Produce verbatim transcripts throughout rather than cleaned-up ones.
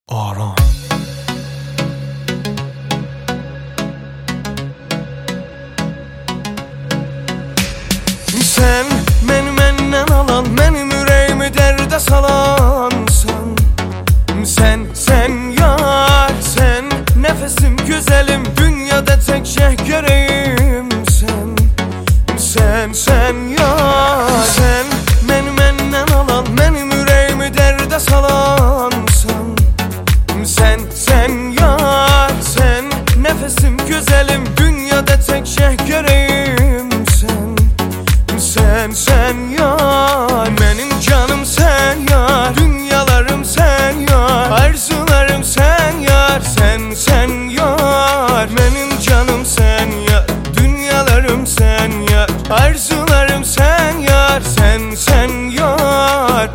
Aram. Sen məni məndən alan, mənim ürəyimi dərdə salansan. Sen, sen yar, sen nefesim güzelim, dünyada tek şey göreyim sen. Sen, sen yar, sen məni məndən alan, mənim ürəyimi dərdə salansan. Sen, sen yar, sen nefesim güzelim, dünyada tek şey göreyim sen. Sen, sen yar, benim canım sen yar, dünyalarım sen yar, arzularım sen yar. Sen, sen yar, benim canım sen yar, dünyalarım sen yar, arzularım sen yar. Sen, sen yar.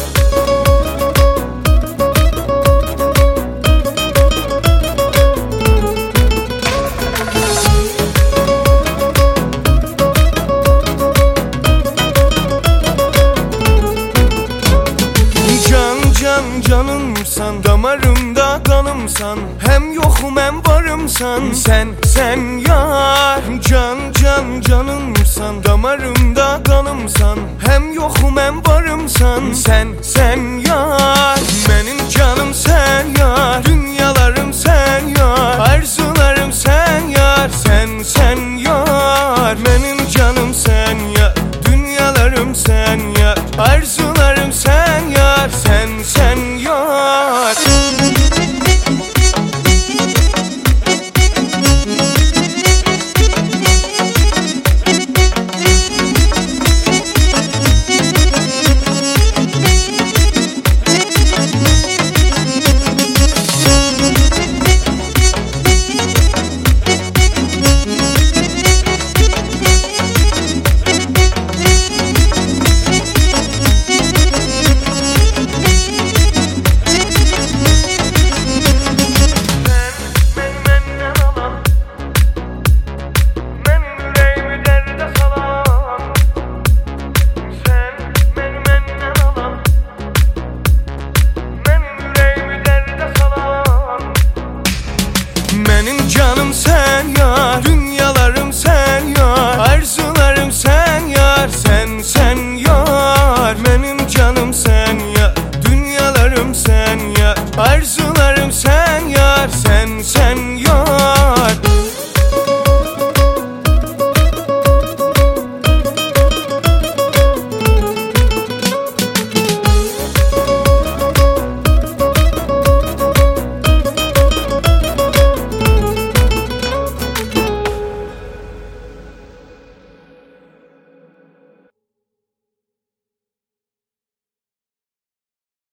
Can canımsan, damarımda kanımsan, hem yokum hem varımsan. Sen, sen yar, can can canımsan, damarımda kanımsan, hem yokum hem varımsan. Sen, sen yar, benim canım sen yar, dünyalarım sen yar, arzularım sen yar. Sen, sen yar, benim canım sen yar, dünyalarım sen yar, arzularım sen yar. Sen, sen yar. Benim canım sen yar, dünyalarım sen yar, arzularım sen yar. Sen, sen yar, benim canım sen yar, dünyalarım sen yar, arzularım